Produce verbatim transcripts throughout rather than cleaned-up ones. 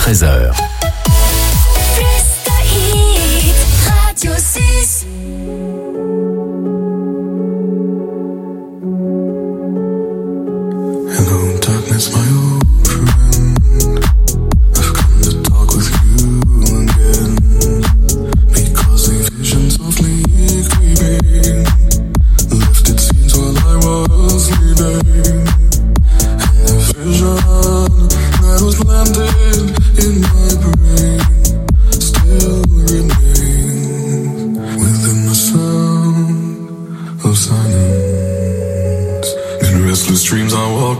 treize heures. Radio six. Hello, darkness, my old friend. I've come to talk with you again, because the vision softly creeping left its scenes while I was sleeping, and the vision that was landed in my brain still remains within the sound of silence. In restless dreams I walked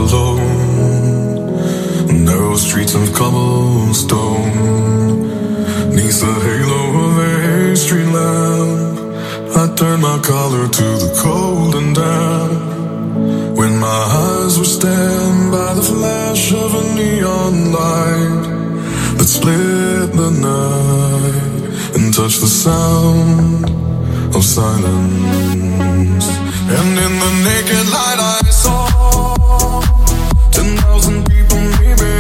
alone, narrow streets of cobblestone, neath the halo of a street lamp. I turned my collar to the cold and damp, when my eyes were stabbed by the flash of a neon light that split the night and touched the sound of silence. And in the naked light I saw ten thousand people, maybe,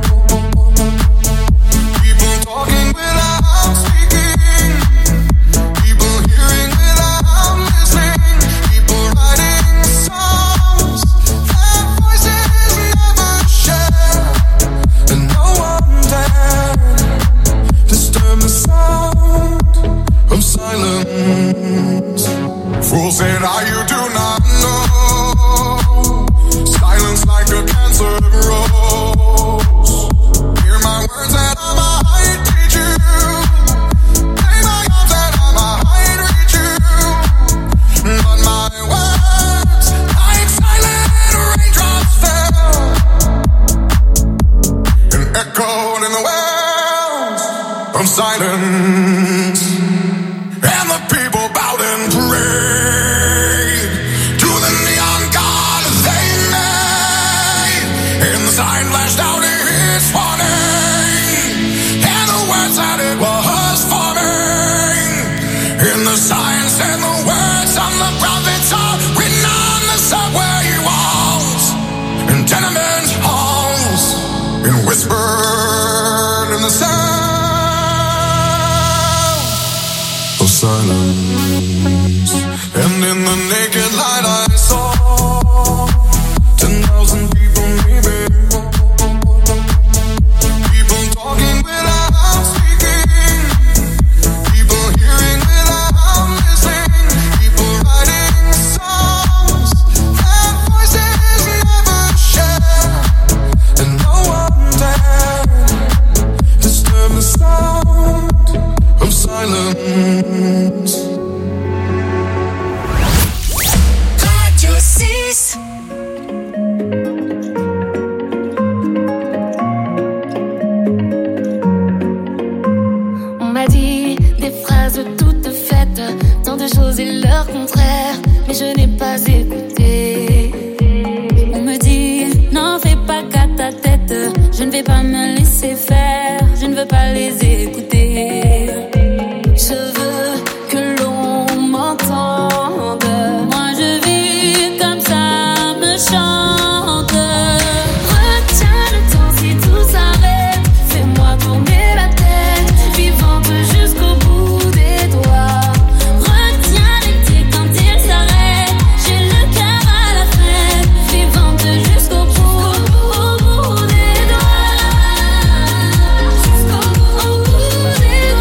people talking without speaking, people hearing without listening, people writing songs that voices never share, and no one dared disturb the sound of silence. Fool said, "Ah, you do not know. Silence like a cancer grows. Hear my words that I might teach you. Play my arms that I might reach you. But my words, like silent raindrops, fell and echoed in the wells of silence. And the people bowed and prayed to the neon god they made. And the sign flashed out its warning, and the words that it was forming. And the sign said the words on the prophets are written on the subway walls and tenement halls, and whispered in the sound of silence. And in the naked light I saw ten thousand people, maybe, people talking without speaking, people hearing without listening, people writing songs that voices never share, and no one dared disturb the sound of silence. Radio six. On m'a dit des phrases toutes faites, tant de choses et leur contraire, mais je n'ai pas écouté. On me dit, n'en fais pas qu'à ta tête, je ne vais pas me laisser faire, je ne veux pas les écouter. Je veux que l'on m'entende, moi je vis comme ça me chante. Retiens le temps si tout s'arrête, fais-moi tourner la tête, vivante jusqu'au bout des doigts. Retiens les pieds quand ils s'arrêtent, j'ai le cœur à la fête, vivante jusqu'au bout, au bout des doigts. Jusqu'au bout des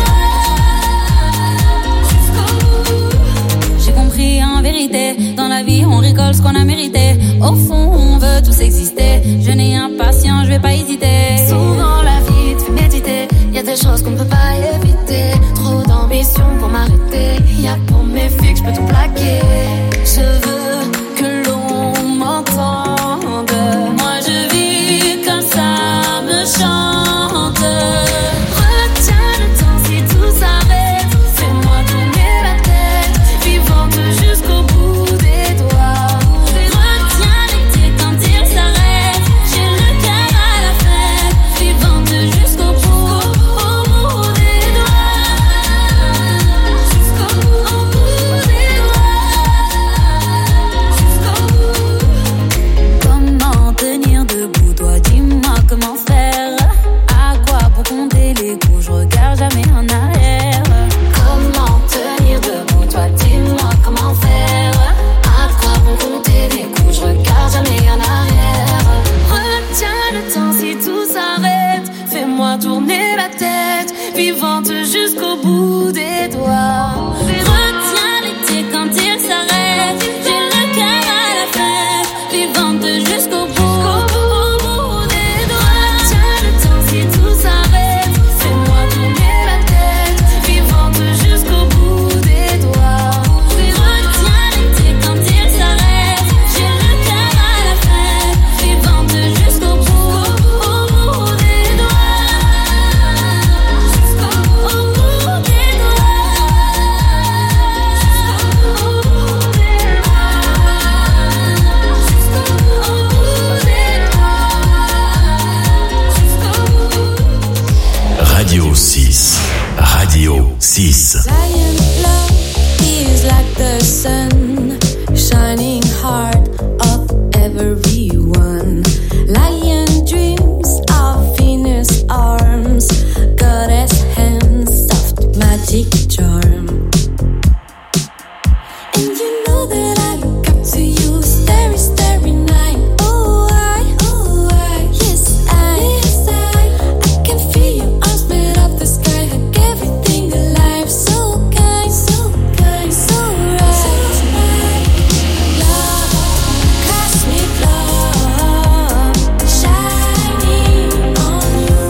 doigts. J'ai compris en vérité, dans la vie on rigole ce qu'on a mérité. Au fond on veut tous exister, jeune et impatient, je vais pas hésiter. Souvent la vie te fait méditer, y a des choses qu'on ne peut pas éviter. Trop d'ambition pour m'arrêter, y a pour mes filles que je peux tout plaquer. Je veux que l'on m'entende, moi je vis comme ça me chante. Retiens le temps si tout s'arrête, fais-moi tourner la tête, vivante jusqu'au bout des doigts. Retiens les pieds quand ils s'arrêtent, j'ai le cœur à la fête. vivante jusqu'au bout des doigts. Retiens l'été quand il s'arrête, j'ai le cœur à la fête, vivante jusqu'au bout. Radio six. Radio six. Lion love is like the sun, shining heart of everyone. Lion dreams of Venus arms, goddess hands, soft magic charm. And you know that I look up to you, starry, starry night. Oh, I, oh, I, yes, I, yes, I, I can feel your arms made of the sky, hug everything alive. So kind, so kind, so right. Love, cosmic love, shining on you.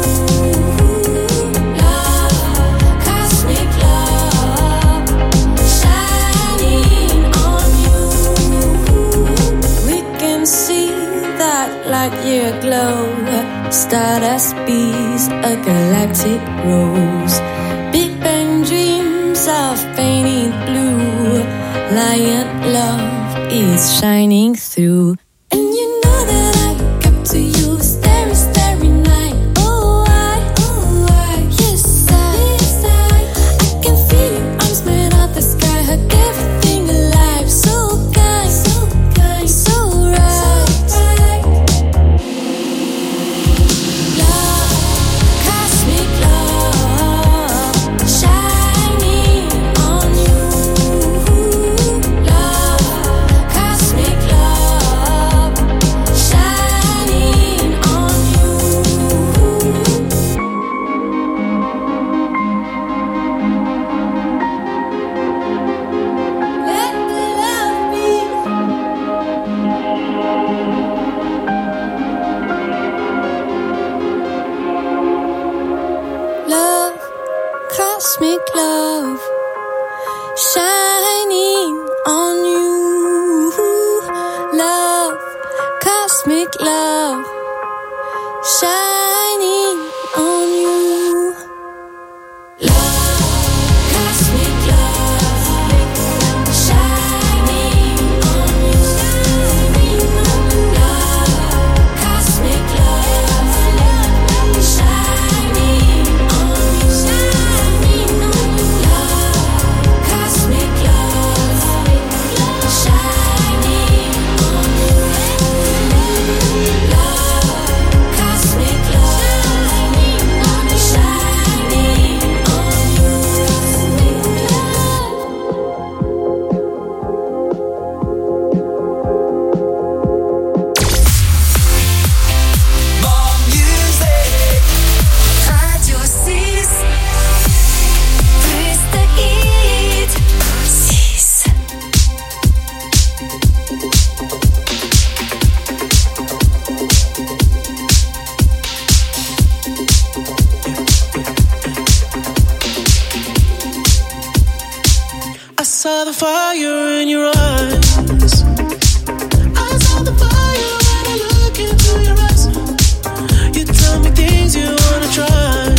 Love, cosmic love, shining on you. We can see that light year glow, stardust bees, a galactic rose. Big Bang dreams of painted blue. Lion love is shining through. And you know that I look up to you, starry, starry night. Oh, I, oh, I, yes, I, yes, I, I can feel your arms made of the sky, hug everything alive. So kind, so kind, so right. Love, cosmic love, shining on you. Love, cosmic love, shining on you. Let the love be. Love, cosmic love, shining on you. Love, cosmic love, shining on you. Love, cosmic love, shining on you. Love, cosmic love, shining on you. Love, cosmic love, shining on you. Love, cosmic love, shining More music. Radio six. Plus de hits. six. I saw the fire in your eyes. I saw the fire when I look into your eyes. You tell me things you wanna try.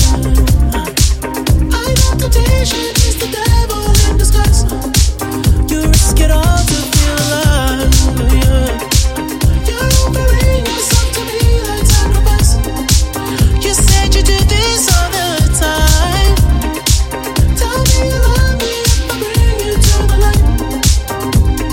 I know temptation is the devil in disguise. You risk it all to feel alive. Yeah. You're offering yourself to me like sacrifice. You said you do this all the time. Tell me you love me if I bring you to the light.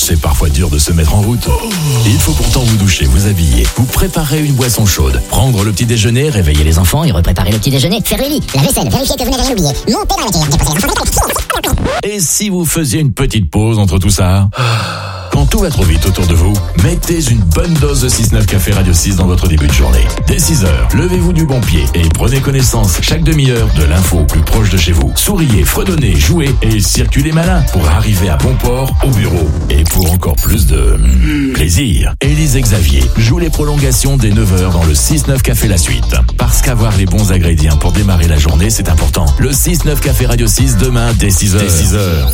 c'est parfois dur de se mettre en route. Il faut pourtant vous doucher, vous habiller, vous préparer une boisson chaude, prendre le petit déjeuner, réveiller les enfants et repréparer le petit déjeuner, faire le lit, la vaisselle, vérifier que vous n'avez rien oublié, monter dans la tire, déposer les enfants. Et si vous faisiez une petite pause entre tout ça? Quand tout va trop vite autour de vous, mettez une bonne dose de six neuf Café Radio six dans votre début de journée. Dès six heures, levez-vous du bon pied et prenez connaissance chaque demi-heure de l'info plus proche de chez vous. Souriez, fredonnez, jouez et circulez malin pour arriver à bon port au bureau. Et pour encore plus de mmh, plaisir, Élise et Xavier jouent les prolongations dès neuf heures dans le six neuf Café La Suite. Parce qu'avoir les bons ingrédients pour démarrer la journée, c'est important. Le six neuf Café Radio six demain dès six heures. Dès six heures.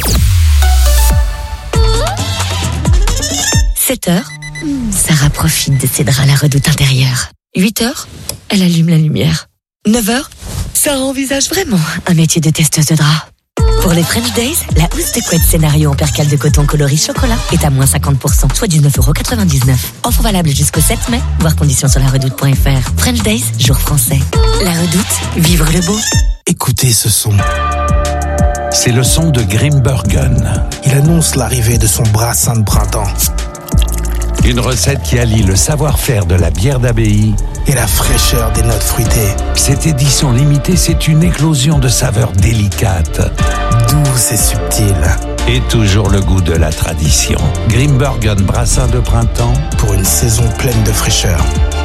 sept heures, Sarah profite de ses draps à la redoute intérieure. huit heures, elle allume la lumière. neuf heures, Sarah envisage vraiment un métier de testeuse de draps. Pour les French Days, la housse de couette scénario en percale de coton coloris chocolat est à moins cinquante pour cent, soit dix-neuf euros quatre-vingt-dix-neuf. Offre valable jusqu'au sept mai, voir conditions sur la redoute point f r. French Days, jour français. La redoute, vivre le beau. Écoutez ce son. C'est le son de Grimbergen. Il annonce l'arrivée de son brassin de printemps. Une recette qui allie le savoir-faire de la bière d'abbaye et la fraîcheur des notes fruitées. Cette édition limitée, c'est une éclosion de saveurs délicates, douces et subtiles. Et toujours le goût de la tradition. Grimbergen brassin de printemps pour une saison pleine de fraîcheur.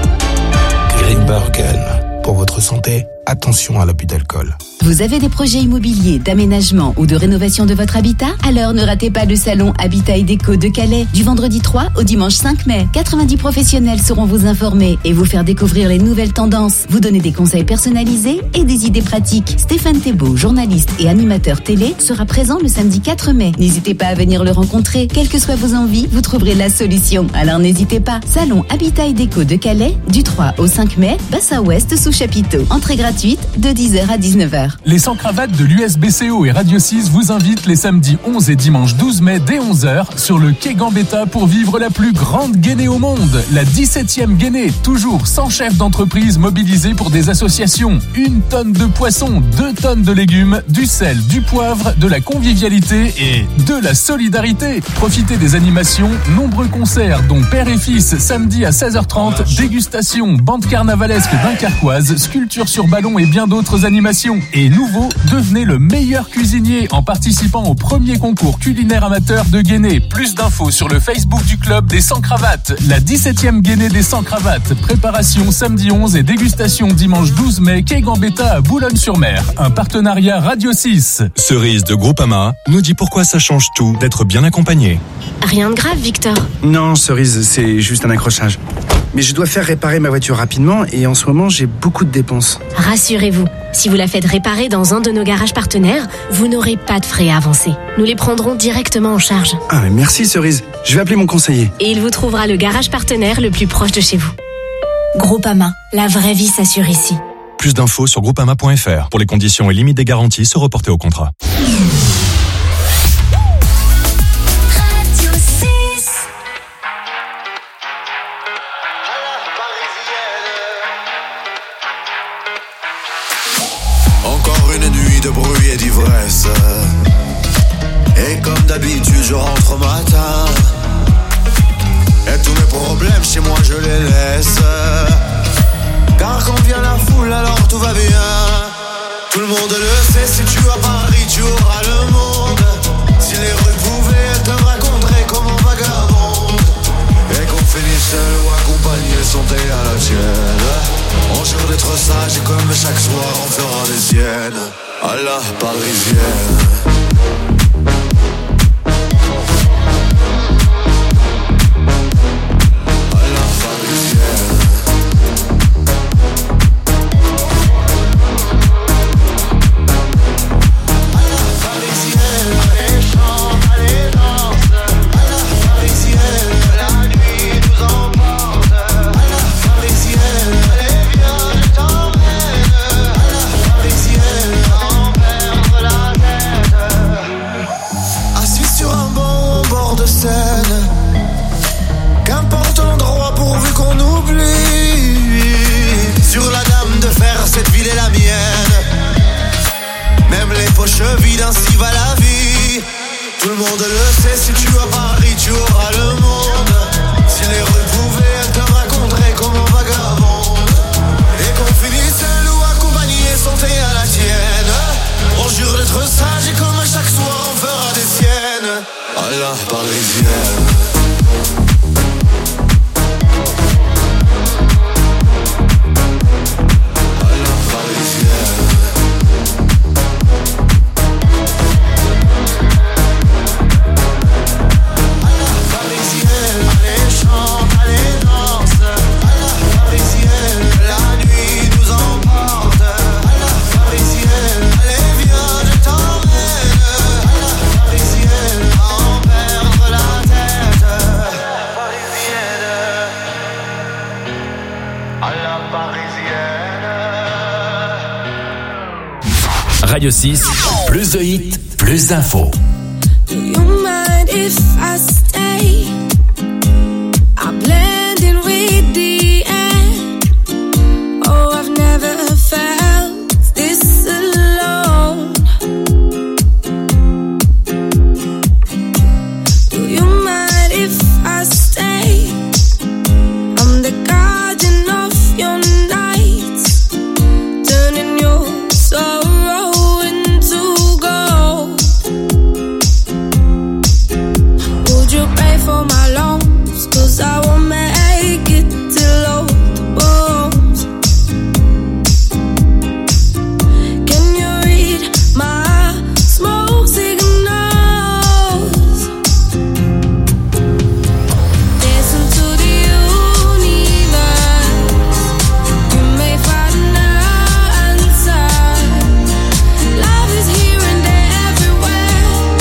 Grimbergen. Pour votre santé, attention à l'abus d'alcool. Vous avez des projets immobiliers, d'aménagement ou de rénovation de votre habitat? Alors ne ratez pas le salon Habitat et Déco de Calais du vendredi trois au dimanche cinq mai. quatre-vingt-dix professionnels seront vous informer et vous faire découvrir les nouvelles tendances, vous donner des conseils personnalisés et des idées pratiques. Stéphane Thébault, journaliste et animateur télé, sera présent le samedi quatre mai. N'hésitez pas à venir le rencontrer. Quelles que soient vos envies, vous trouverez la solution. Alors n'hésitez pas. Salon Habitat et Déco de Calais du trois au cinq mai, Bassin Ouest sous chapiteau. Entrée gratuite de dix heures à dix-neuf heures. Les sans cravates de l'U S B C O et Radio six vous invitent les samedis onze et dimanche douze mai dès onze heures sur le quai Gambetta pour vivre la plus grande guénée au monde. La dix-septième guénée, toujours cent chefs d'entreprise mobilisés pour des associations. Une tonne de poissons, deux tonnes de légumes, du sel, du poivre, de la convivialité et de la solidarité. Profitez des animations, nombreux concerts dont père et fils samedi à seize heures trente, dégustation, bande carnavalesque dunkerquoise, sculpture sur ballon et bien d'autres animations. Et nouveau, devenez le meilleur cuisinier en participant au premier concours culinaire amateur de Guéné. Plus d'infos sur le Facebook du club des sans cravates. La dix-septième Guéné des sans cravates. Préparation samedi onze et dégustation dimanche douze mai, quai Gambetta à Boulogne-sur-Mer. Un partenariat Radio six. Cerise de Groupama nous dit pourquoi ça change tout d'être bien accompagné. Rien de grave, Victor. Non, Cerise, c'est juste un accrochage. Mais je dois faire réparer ma voiture rapidement et en ce moment, j'ai beaucoup de dépenses. Rassurez-vous, si vous la faites réparer dans un de nos garages partenaires, vous n'aurez pas de frais à avancer. Nous les prendrons directement en charge. Ah, mais merci Cerise. Je vais appeler mon conseiller. Et il vous trouvera le garage partenaire le plus proche de chez vous. Groupama, la vraie vie s'assure ici. Plus d'infos sur groupama point f r. Pour les conditions et limites des garanties, se reporter au contrat. De bruit et d'ivresse. Et comme d'habitude je rentre au matin. Et tous mes problèmes chez moi je les laisse. Car quand vient la foule alors tout va bien. Tout le monde le sait, si tu vas à Paris tu auras le monde. Si les rues pouvaient te raconter comme un vagabond. Et qu'on finisse seul ou accompagné, santé à la tienne. On jure d'être sage et comme chaque soir on fera des siennes. À la parisienne. Qu'importe l'endroit pourvu qu'on oublie. Sur la dame de fer, cette ville est la mienne. Même les poches vides, ainsi va la vie. Tout le monde le sait, si tu vas Paris, tu auras le monde. Si les rues pouvaient, elles te raconteraient comment vagabonde. Et qu'on finisse seul ou accompagné, santé à la tienne. On jure d'être sage et comme chaque soir on fera des siennes. À la parisienne. Radio six, plus de hits, plus d'infos. Do you mind if I stay? I blend in with the air. Oh, I've never felt this alone. Do you mind if I stay? I'm the guardian of your nights, turning your sorrow into gold. Would you pay for my loans? 'Cause I won't make it till all the bones. Can you read my smoke signals? Listen to the universe. You may find an answer. Love is here and there everywhere.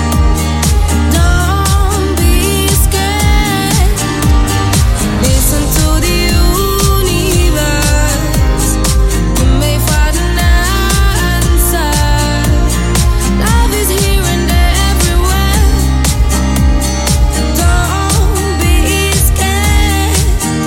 Don't be scared. Listen to the universe. You may find an answer. Love is here and there everywhere. Don't be scared.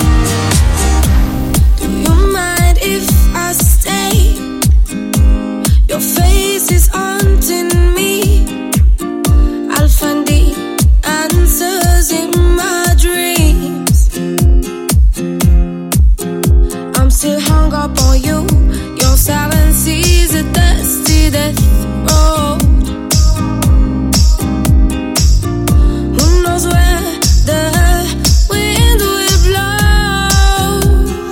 Do you mind if I stay? Your face is haunting me. I'll find the answers in my dreams. I'm still hung up on you. Your silence is a dusty death road. Who knows where the wind will blow?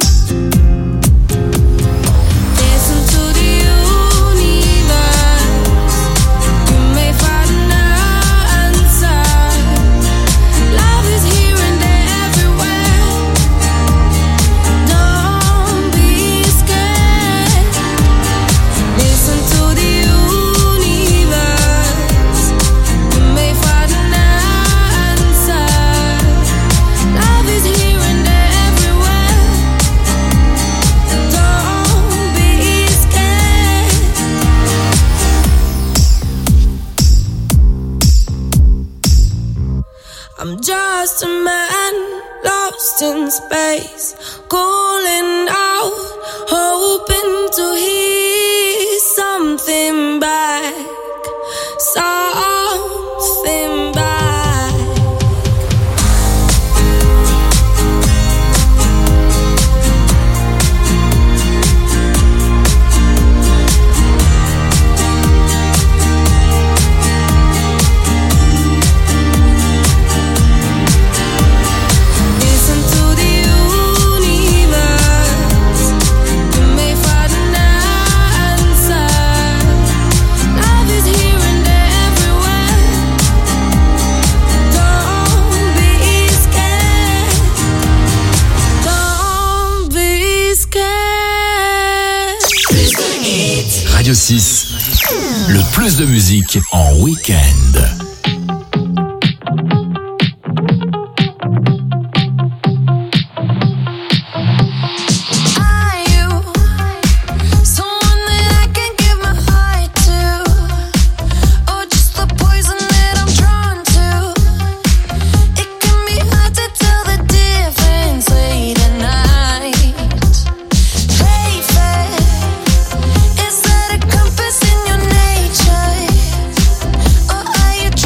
Listen to the universe. You may find an answer. Love is here and there everywhere. Don't be scared. Listen to the universe. You may find an answer. Love is here and there everywhere. Don't be scared. I'm just a man lost in space, calling out, hoping to hear something back, something back. Listen to the universe. You may find an answer. Love is here and there everywhere. Don't be scared. Don't be scared. Radio six, le plus de musique en week-end. Are you someone that I can give my heart to, or just the poison that I'm drawn to? It can be hard to tell the difference late at night. Play fair. Is that a compass in your nature, or are you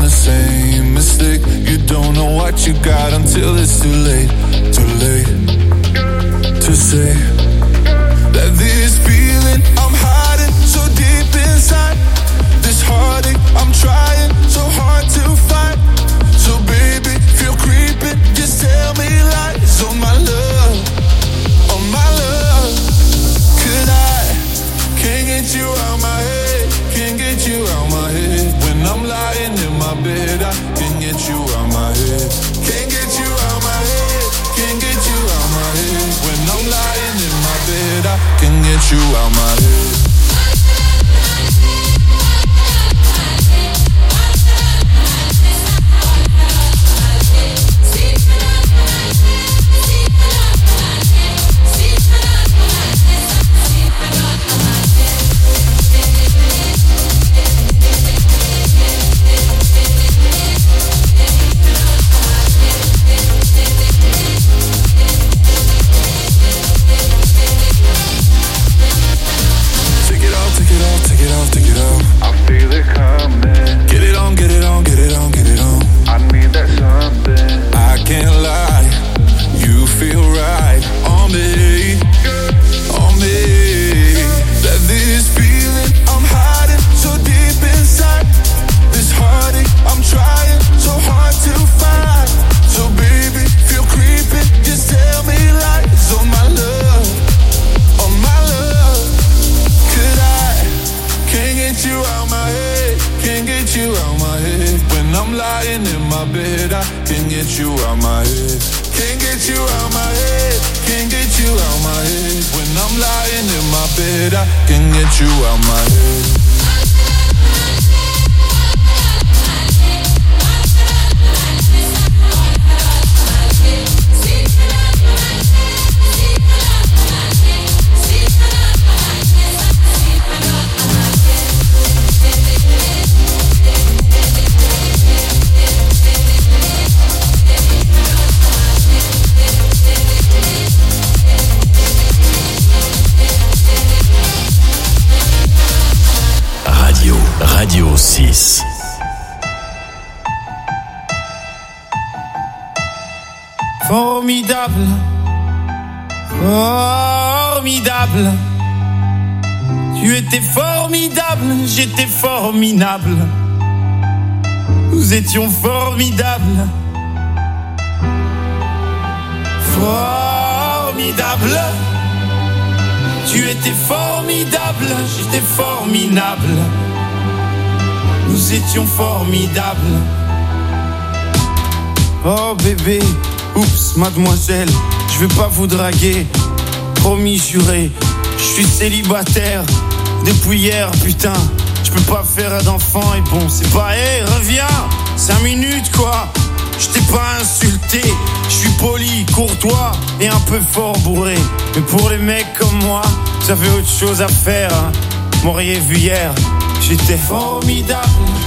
same mistake. You don't know what you got until it's too late, too late to say that this feeling I'm hiding so deep inside, this heartache I'm trying so hard to fight. So baby, feel creeping, just tell me lies. Oh my love, oh my love. Could I, can't get you out my head, can't get you out my head. When I'm lying in my bed, I can't get you out my head. Can't get you out my head, can't get you out my head. When I'm lying in my bed, I can't get you out my head. Formidable, formidable. Tu étais formidable, j'étais formidable. Nous étions formidables. Formidable. Tu étais formidable, j'étais formidable. Nous étions formidables. Oh bébé, oups, mademoiselle, je vais pas vous draguer. Promis, juré, je suis célibataire depuis hier, putain. Je peux pas faire d'enfant et bon, c'est pas, hé, hey, reviens, cinq minutes quoi. Je t'ai pas insulté, je suis poli, courtois et un peu fort bourré. Mais pour les mecs comme moi, vous avez autre chose à faire, hein. M'auriez vu hier, j'étais formidable.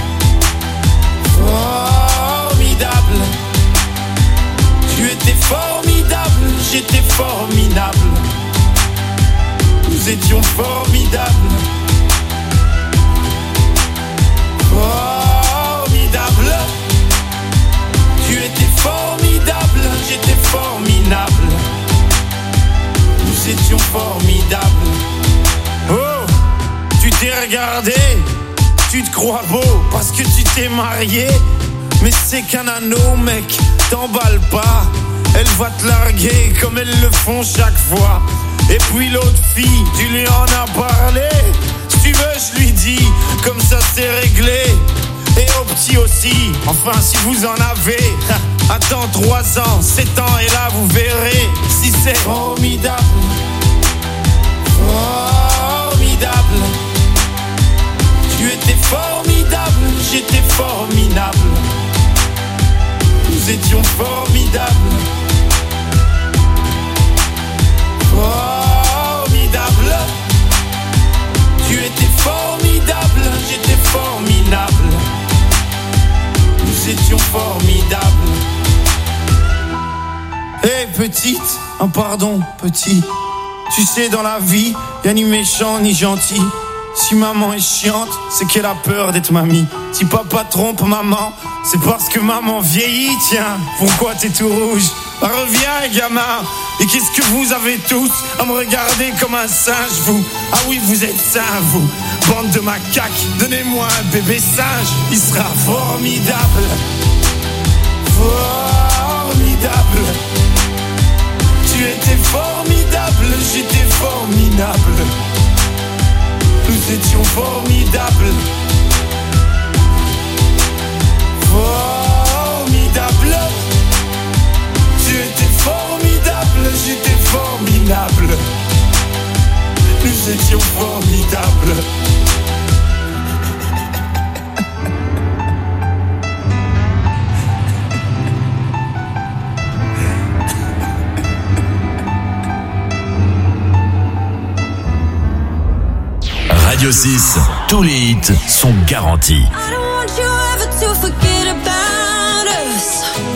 Formidable. Tu étais formidable, j'étais formidable. Nous étions formidables. Formidable. Tu étais formidable, j'étais formidable. Nous étions formidables. Oh, tu t'es regardé, tu te crois beau parce que tu t'es marié. Mais c'est qu'un anneau, mec, t'emballe pas. Elle va te larguer comme elles le font chaque fois. Et puis l'autre fille, tu lui en as parlé. Si tu veux, je lui dis, comme ça c'est réglé. Et au petit aussi, enfin si vous en avez. Attends trois ans, sept ans et là vous verrez si c'est formidable. Formidable. Tu étais formidable, j'étais formidable. Nous étions formidables. Formidable. Tu étais formidable, j'étais formidable. Nous étions formidables. Hé hey, petite, un pardon petit. Tu sais dans la vie, y'a ni méchant ni gentil. Si maman est chiante, c'est qu'elle a peur d'être mamie. Si papa trompe maman, c'est parce que maman vieillit. Tiens, pourquoi t'es tout rouge? Bah, reviens gamin. Et qu'est-ce que vous avez tous à me regarder comme un singe, vous? Ah oui, vous êtes sains, vous, bande de macaques. Donnez-moi un bébé singe, il sera formidable. Formidable. Tu étais formidable, j'étais formidable. Nous étions formidables. Formidable. Tu étais formidable, j'étais formidable. Nous étions formidables. Radio six, tous les hits sont garantis. I don't want you ever to forget about us.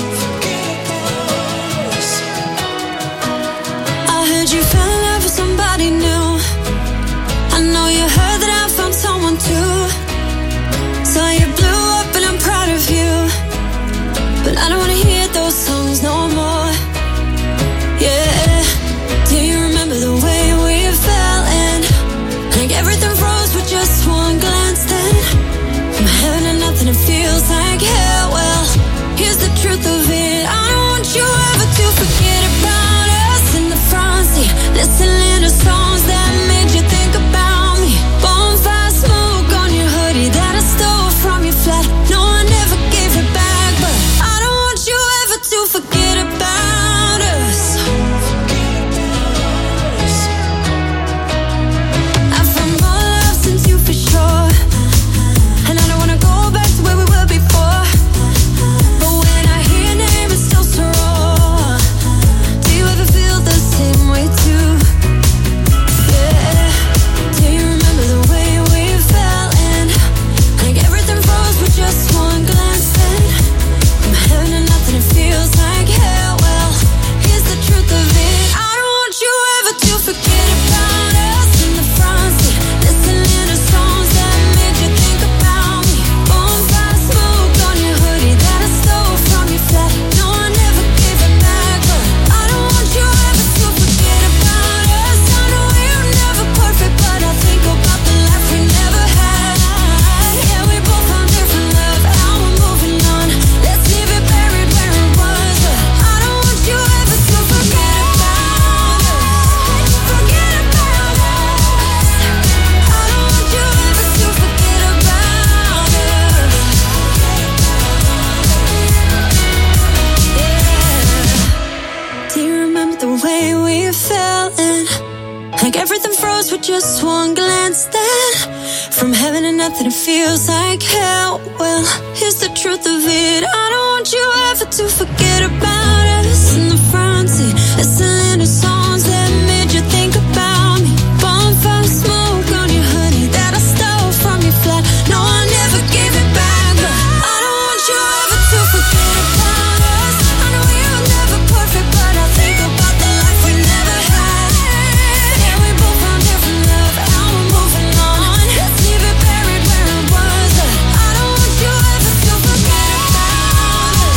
I heard you fell in love with somebody new. I know you heard that I found someone too. So you blew up and I'm proud of you. But I don't wanna hear those songs no more. Yeah. Do you remember the way we fell in? Like everything froze with just one glance then. From heaven to nothing, it feels like hell. Well, here's the truth of it. I don't want you ever to forget about us in the front seat, listening to songs that made you think about me. Bonfire smoke on your hoodie that I stole from your flat. No, I never gave it back, but I don't want you ever to forget about us. I've found more love since you for sure, and I don't wanna go back to where we were before. But when I hear your name, it's still so raw. Do you ever feel the same way too? Yeah. Do you remember the way we fell in? Like everything froze with just one glance then. From heaven to nothing, it feels like hell. Well, here's the truth of it. I don't want you ever to forget about us in the front seat, listening to songs that made you think about me. Bonfire smoke on your hoodie that I stole from your flat. No, I never gave it back, but I don't want you ever to forget about us. I know we're never perfect, but I think about the life we never had. Yeah, we both found different love, now we're moving on. Let's leave it buried where it was, but I don't want you ever to forget about us. Forget about us. I don't want you ever to forget about us. Yeah. Do you remember the way we fell in? Like everything froze with just one glance then. From heaven to nothing, it feels like hell. Well, here's the truth of it. I don't want you ever to forget about us in the front seat, listening to songs that made you think about me. Bonfire smoke on your hoodie that I stole from your flat. No, I never gave it back, but I don't want you ever to forget about us. I know we were never perfect, but I think about the life we never had. Yeah, we both found different love, now we're moving on. Let's leave it buried where it was, but I don't want you ever to forget about us.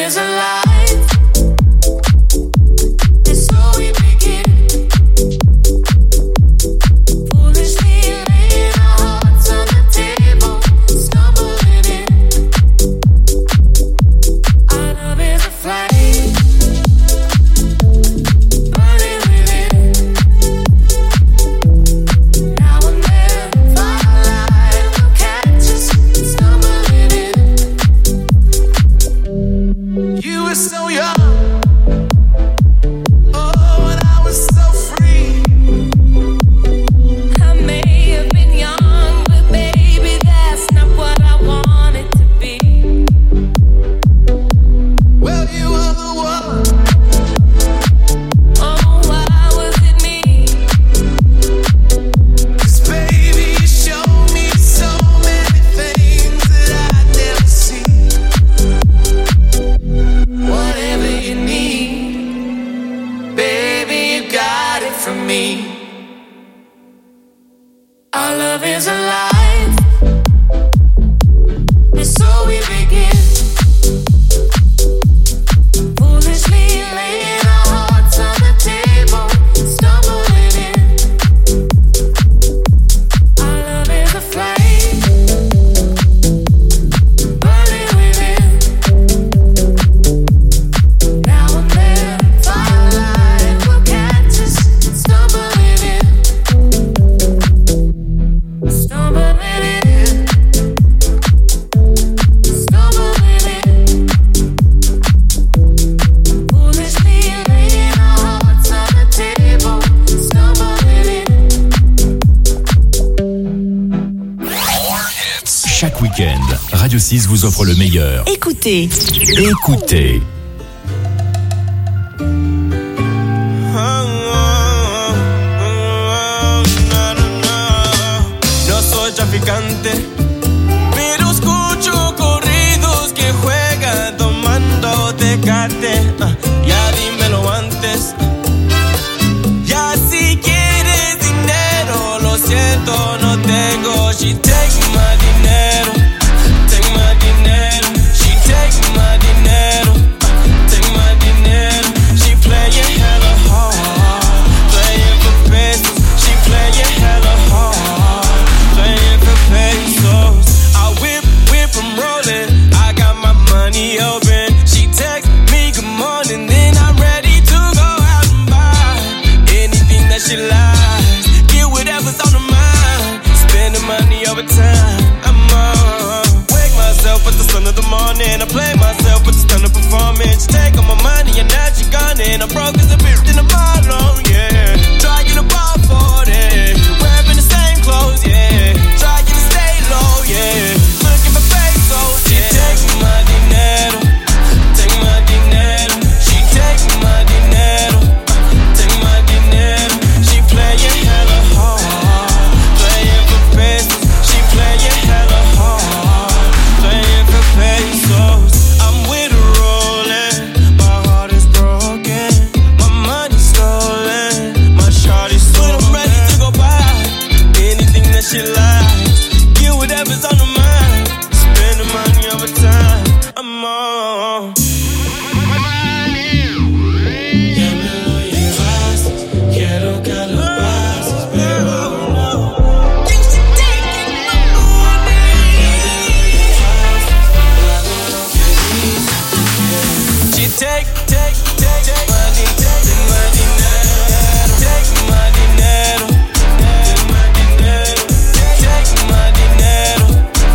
is alive. And so we begin. Foolishly laying our hearts on the table, stumbling in. Our love is a flame, burning within. Now and then, firelight will catch us stumbling in. You were so young, oh, and I was so free. I may have been young, but baby, that's not what I wanted to be. Well, you were the one. Oh, why was it me? 'Cause baby, you showed me so many things that I'd never seen. Whatever you need, baby, you got it from me. Our love is alive, and so we begin. Foolishly laying our hearts on the table, stumbling in. Our love is a flame, burning within. Now and then, firelight will catch us stumbling in. Stumbling in. Stumbling in. Foolishly laying our hearts on the table, stumbling in. Chaque week-end, Radio six vous offre le meilleur. Écoutez. Écoutez. No soy traficante, pero escucho corridos que juegan tomando Tecate. Ah, ya dímelo antes. Ya si quieres dinero, lo siento, no tengo. She take my dinero, take my dinero. She take my dinero, take my dinero. She playing hella hard, playing for pesos. She playing hella hard, playing for pesos. I whip, whip, I'm rolling. I got my money open. She text me good morning, then I'm ready to go out and buy anything that she likes. Get whatever's on her mind. Spending money over time. I'm on. Wake myself with the sun of the morning. I play myself with the stunning performance. Take all my money and now she gone and I'm broke as a bitch in a mile long, yeah. Trying to ball for it. Wearing the same clothes, yeah. Trying to stay low, yeah. Looking for pesos, yeah. She take my dinero, take my dinero. She take my dinero, take my dinero. She playing hella hard, playing for pesos. She playing hella hard, playing for pesos. I'm with her rolling, my heart is broken, my money's stolen, my shawty's stolen. But I'm ready to go buy anything that she likes. Get whatever's on her mind. Spend the money over time. I'm on. Ya me lo llevaste, quiero que lo pases, pero no. She take, take, take, take my dinero, take my dinero, take my dinero, take my dinero, take my dinero.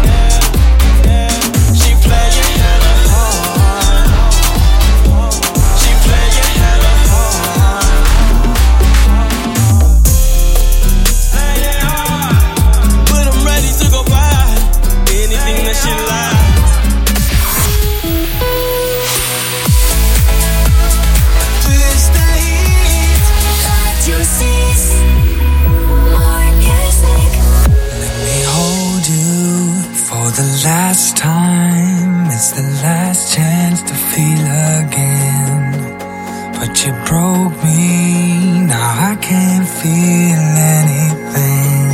She playing hella hard, she playing hella hard, playing hard. But I'm ready to go buy anything that she likes. Twist the heat. Radio six. More music. Let me hold you for the last time. It's the last chance to feel again. But you broke me, now I can't feel anything.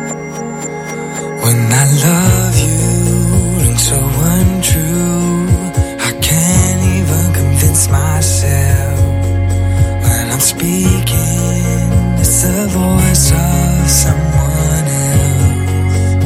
When I love you and so untrue, voice of someone else.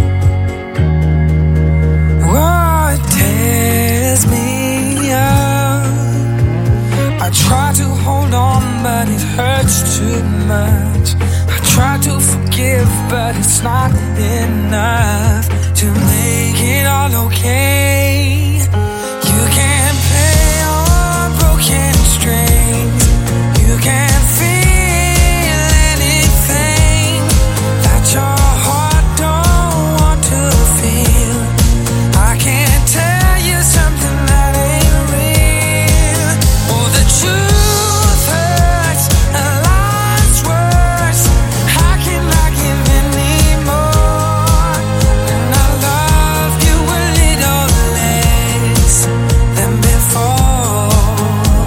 What tears me up? I try to hold on, but it hurts too much. I try to forgive, but it's not enough to make it all okay. You can't play on broken strings. You can't feel anything that your heart don't want to feel. I can't tell you something that ain't real. Oh, the truth hurts, and life's worse. How can I give any more? And I love you a little less than before.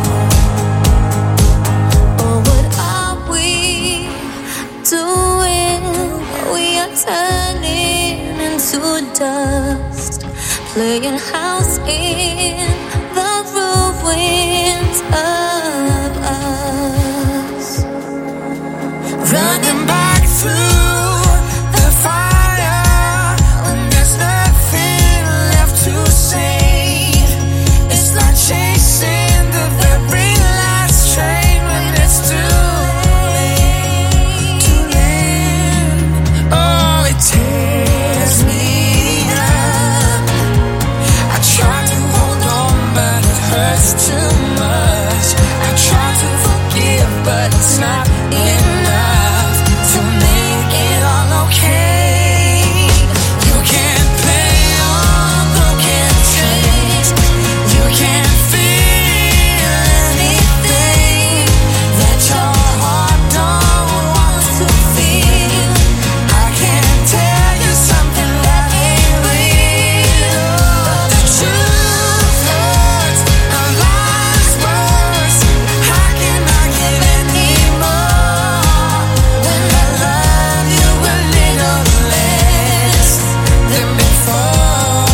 Oh, what are we doing? We are turning into dust, playing house in the ruins of us. Running back through the fire when there's nothing left to say. It's like chasing the very last train when it's too late, too late. Oh, it tears me up. I try to hold on, but it hurts too much. I try to forgive, but it's not enough to make it all okay. You can't play on broken strings. You can't feel anything that your heart don't want to feel. I can't tell you something that ain't real. The truth hurts, and life's worse. How can I give any more when I love you a little less than before?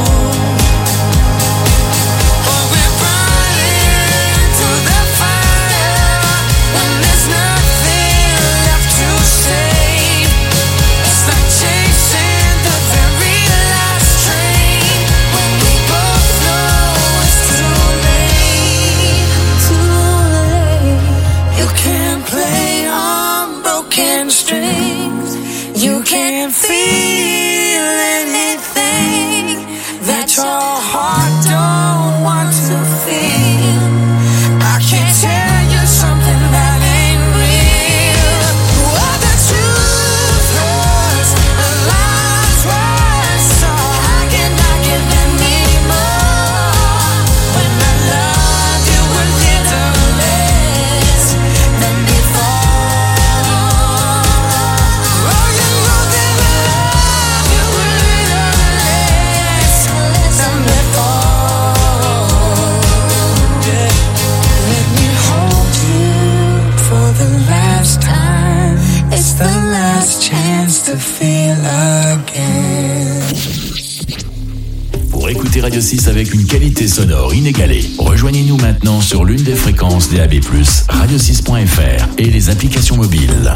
Oh, we're burning to the fire when there's nothing left to say. It's like chasing the very last train when we both know it's too late, too late. You can't play on broken strings. You can't feel anything that your heart don't want to feel. I can't tell you something that ain't real. Oh, the truth hurts, and life's worse. So how can I give any more when I love you a little less than before? Oh, you know that I love you a little less than before. Yeah. Let me hold you for the last time. It's the last chance to feel again. Pour écouter Radio six avec une qualité sonore inégalée, rejoignez-nous maintenant sur l'une des fréquences D A B plus, radio six point f r et les applications mobiles.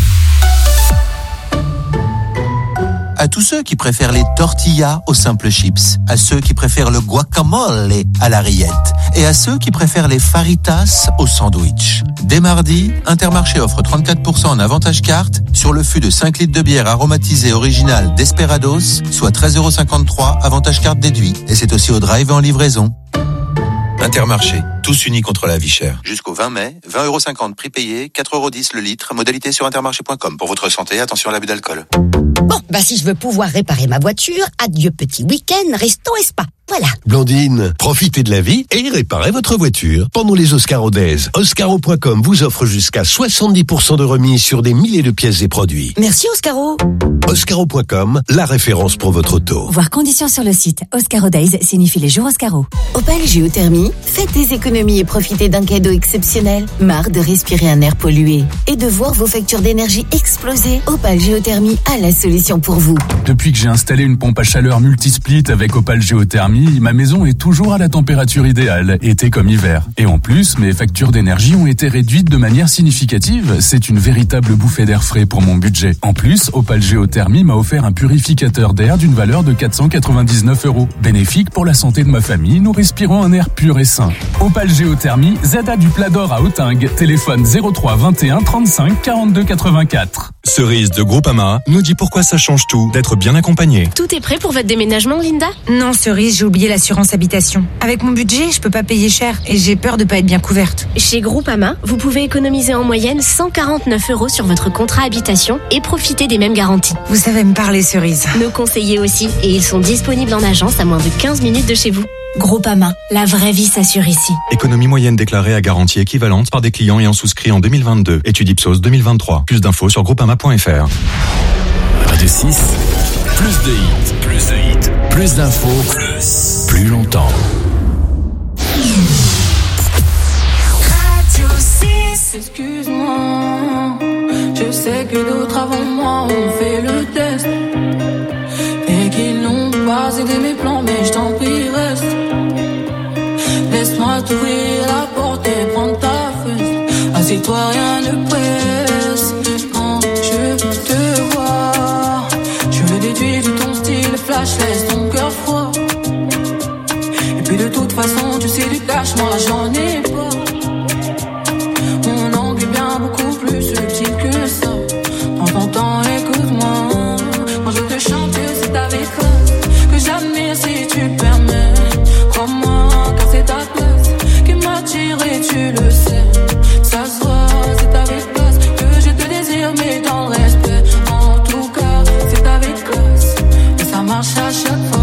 À tous ceux qui préfèrent les tortillas aux simples chips, à ceux qui préfèrent le guacamole à la rillette et à ceux qui préfèrent les faritas au sandwich. Dès mardi, Intermarché offre trente-quatre pour cent en avantage carte sur le fût de cinq litres de bière aromatisée originale Desperados, soit treize euros cinquante-trois, avantage carte déduit. Et c'est aussi au drive et en livraison. Intermarché, tous unis contre la vie chère. Jusqu'au vingt mai, vingt euros cinquante prix payé, quatre euros dix le litre, modalité sur intermarché point com. Pour votre santé, attention à l'abus d'alcool. Bon, bah si je veux pouvoir réparer ma voiture, adieu petit week-end, resto et spa. Voilà. Blandine, profitez de la vie et réparez votre voiture. Pendant les Oscaro Days, Oscaro point com vous offre jusqu'à soixante-dix pour cent de remise sur des milliers de pièces et produits. Merci Oscaro. Oscaro point com, la référence pour votre auto. Voir conditions sur le site. Oscaro Days signifie les jours Oscaro. Opel Géothermie, faites des économies et profitez d'un cadeau exceptionnel. Marre de respirer un air pollué et de voir vos factures d'énergie exploser. Opel Géothermie a la solution pour vous. Depuis que j'ai installé une pompe à chaleur multisplit avec Opel Géothermie, Géothermie, ma maison est toujours à la température idéale, été comme hiver. Et en plus, mes factures d'énergie ont été réduites de manière significative. C'est une véritable bouffée d'air frais pour mon budget. En plus, Opal Géothermie m'a offert un purificateur d'air d'une valeur de quatre cent quatre-vingt-dix-neuf euros. Bénéfique pour la santé de ma famille, nous respirons un air pur et sain. Opal Géothermie, Z A du Plat d'Or à Authingue. Téléphone zéro trois vingt et un trente-cinq quarante-deux quatre-vingt-quatre. Cerise de Groupama nous dit pourquoi ça change tout d'être bien accompagné. Tout est prêt pour votre déménagement, Linda ? Non, Cerise, j'ai oublié l'assurance habitation. Avec mon budget, je peux pas payer cher et j'ai peur de pas être bien couverte. Chez Groupama, vous pouvez économiser en moyenne cent quarante-neuf euros sur votre contrat habitation et profiter des mêmes garanties. Vous savez me parler, Cerise. Nos conseillers aussi, et ils sont disponibles en agence à moins de quinze minutes de chez vous. Groupama, la vraie vie s'assure ici. Économie moyenne déclarée à garantie équivalente par des clients ayant souscrit en deux mille vingt-deux. Étude Ipsos deux mille vingt-trois. Plus d'infos sur groupama point f r. Radio six, plus de hits, plus de hits, plus d'infos, plus, plus longtemps. Radio six. Excuse-moi, je sais que d'autres avant moi ont fait le test et qu'ils n'ont pas aidé mes plans, mais je t'en prie reste. Laisse-moi t'ouvrir la porte et prendre ta fesse. Assieds-toi, rien ne presse. Quand je te vois, je le déduis de ton style flash, laisse ton cœur froid. Et puis de toute façon, tu sais du cash, moi j'en ai pas. Mon angle est bien beaucoup plus subtil que ça. Prends ton temps, écoute-moi. Quand je te chante, c'est avec classe que j'admire si tu permets. Crois-moi, car c'est ta classe qui m'attire et tu le sais. Ça se voit, c'est avec classe que je te désire, mais dans le respect. En tout cas, c'est avec classe et ça marche à chaque fois.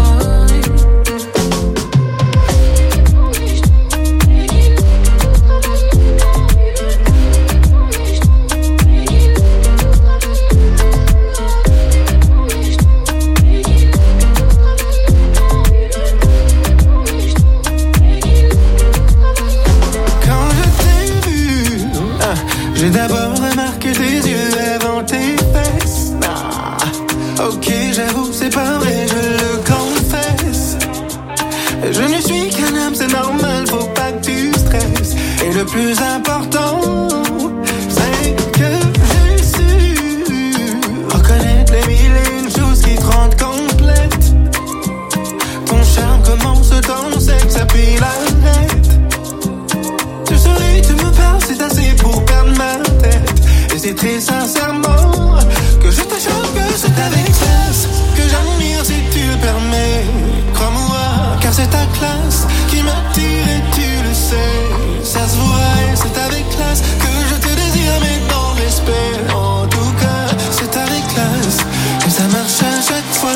J'ai d'abord remarqué tes yeux avant tes fesses. Ah, ok, j'avoue, c'est pas vrai, je le confesse. Je ne suis qu'un homme, c'est normal, faut pas que tu stresses. Et le plus important, c'est que j'ai su reconnaître les mille et une choses qui te rendent complète. Ton charme commence ton sexe, puis l'arrête. Tu souris, tu me parles, c'est assez pour perdre ma tête. Et c'est très sincèrement que je te jure que c'est avec classe que j'admire si tu le permets. Crois-moi, car c'est ta classe qui m'attire et tu le sais. Ça se voit et c'est avec classe que je te désire, mais dans le respect. En tout cas, c'est avec classe que ça marche à chaque fois.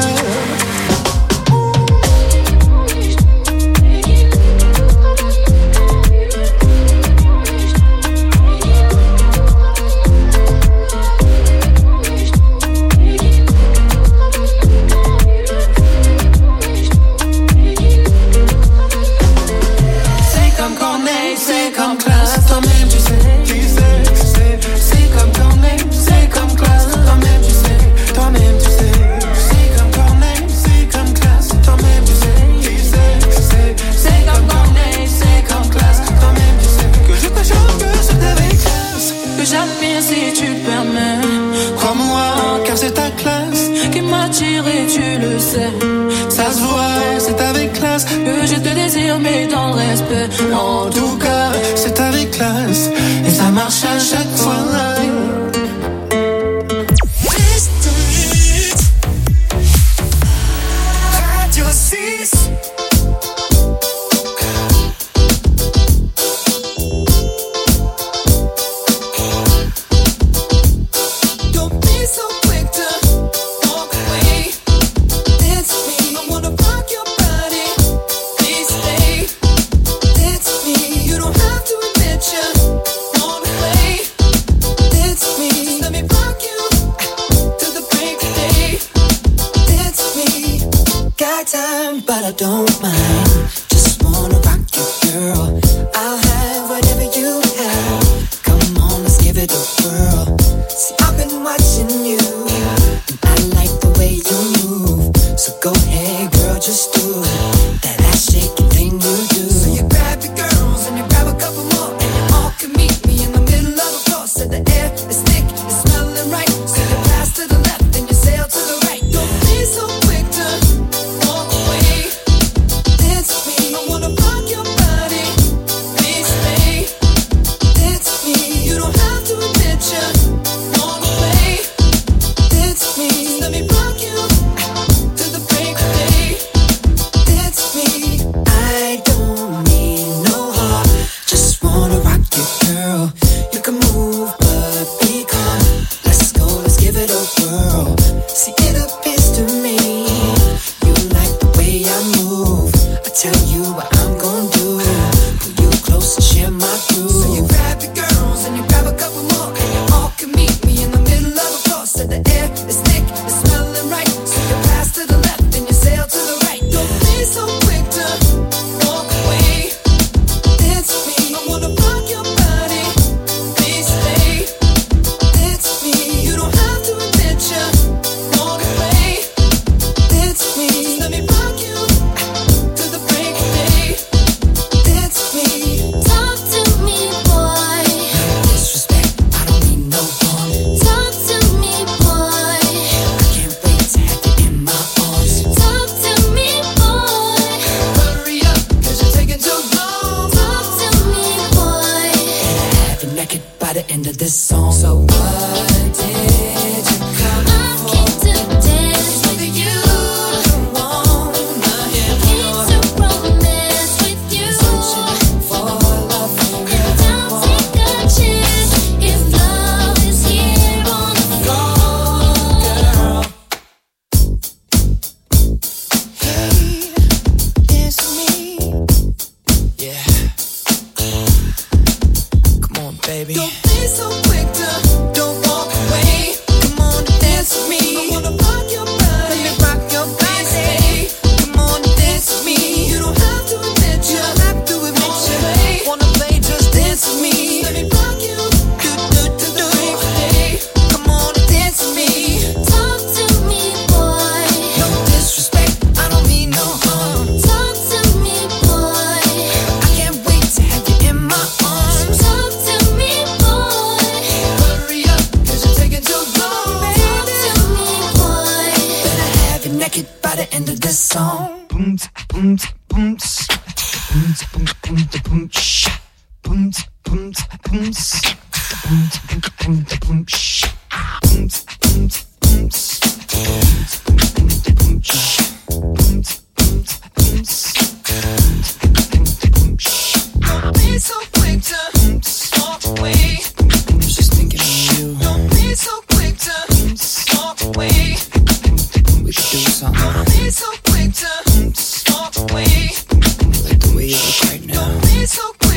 C'est comme classe, toi-même tu sais, tu sais, tu sais. C'est comme Corneille, c'est comme classe, toi-même tu sais, toi-même tu sais. C'est comme Corneille, c'est comme classe, toi-même tu sais, tu sais, tu sais. C'est comme Corneille, c'est comme classe, toi-même tu sais. Que je te jure que c'est avec classe que j'admire si tu le permets. Crois-moi, car c'est ta classe qui m'attire et tu le sais. Ça se voit, c'est avec classe que je te désire, mais dans le respect. En tout cas, c'est avec classe et ça marche à chaque fois. Radio six. Don't be so quick to walk away. Dance with me, I wanna rock your body. Please stay. Dance with me, you don't have to admit you wanna play. Dance with me, just let me rock you to the break of day. Dance with me, got time but I don't mind. Just wanna rock you, girl. I'll have whatever you have. Come on, let's give it a whirl. See, I've been watching you, and I like the way you move. So go ahead, girl, just do it. me. Let me rock you to the break of day. Dance me. I don't need no heart, just wanna rock you, girl. You can move, but be calm. Let's go, let's give it a whirl. See, it appears to me you like the way I move. I tell you what I'm gonna do. Pull you close and share my groove. So you grab your girls and you grab a couple more, and you all can meet me in the middle of the floor. So the air is thick, it's smelling right. So you pass to the left and you sail to the right. Don't be so quick to walk away. Dance with me, I wanna rock your body. Please stay. Dance with me, you don't have to admit you wanna play. Dance with me, let me rock you to the break of day. Dance with me. Talk to me, boy. Disrespect, I don't mean no harm. Talk to me, boy. I can't wait to have you in my arms. Talk to me, boy. Hurry up, cause you're taking too long. Talk to me, boy. Have you naked by the end of this song. So what did you come I came to dance with you. wanna hear Came to romance with you. for love for And don't take a chance if love is here on the floor. girl? Hey, dance with me. Yeah. Come on, baby. Don't be so quick to don't walk away. Come on and dance with me. I wanna rock your body. Let me rock your body. Come on and dance with me. You don't have to admit you don't have to admit you wanna play, just dance with me. Let me rock you. Do do do do. Come on and dance with me. Talk to me, boy. No disrespect, I don't mean no harm. Talk to me, boy. I can't wait to have you in my arms. Talk to me, boy. Hurry up, cause you're taking too long. Talk to me, boy. Better have you naked by the end of this song. Boom, boom, boom, boom, boom, boom, boom, shh. Boom, boom, boom, boom, boom, boom, boom, shh. Boom, boom, boom, boom, boom, shh. Boom, boom, boom, boom, shh. Don't be so quick to walk away. Just thinking of you. Don't be so quick to walk away. We could do something. Don't be so quick to walk away. Like the way you look right now. Don't be so quick.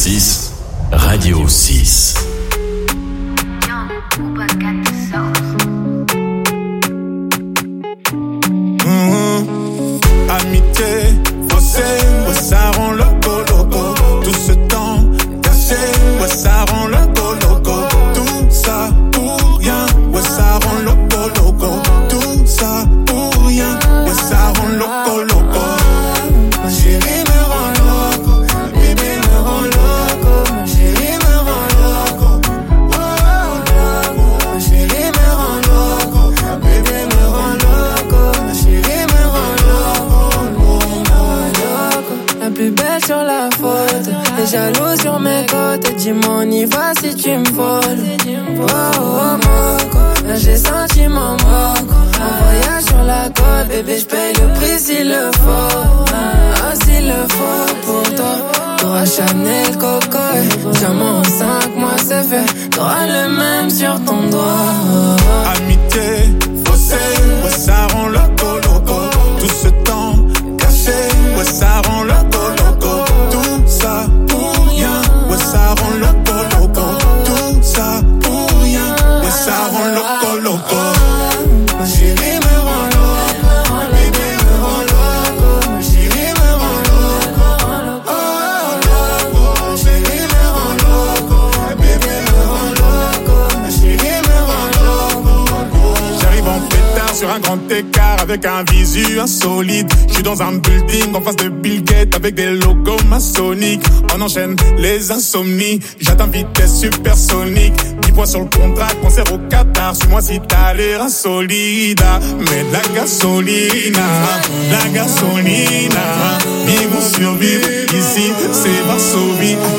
six, Radio six. Mmh. Amitié, fossé, ouais, ça rend loco, loco. Tout ce temps caché, ouais, ça rend loco, loco. Tout ça pour rien, ouais, ça rend loco, loco. Tout ça pour rien, ouais, ça rend loco, loco. Ma chérie me rend loco, ma bébé me rend loco, ma chérie me rend loco. Oh, loco, ma chérie me rend loco, ma bébé me rend loco, ma chérie me rend loco, loco. La plus belle sur la photo, les jaloux sur mes côtes. Dis-moi on y va si tu me voles. Oh, oh, moco, là j'ai senti mon moco. En voyage sur la côte, bébé j'paye le prix s'il le faut. Ah, s'il le faut pour toi. T'auras Chanel, Coco et diamant en cinq mois c'est fait. T'auras le même sur ton doigt. Amitié, fossé, ouais, ça rend loco, loco. Tout ce temps caché, ouais, ça rend loco, loco. Tout ça pour rien, ouais, ça rend loco, loco. Tout ça pour rien, ouais, ça rend loco, loco. Ma chérie me rend loco, ma bébé me rend loco, ma chérie me rend loco. Oh, loco, ma chérie me rend loco, ma bébé me rend loco, ma chérie me rend loco. J'arrive en pétard sur un grand écart avec un visu insolite. J'suis dans un building en face de Bill Gates avec des logos maçonniques. On enchaîne les insomnies, j'atteins vitesse supersonique. dix points sur le contrat, concert au Qatar. Suis-moi si t'as l'air insolide. Mets de la gasolina, la gasolina. Vivre ou survivre, ici c'est Varsovie.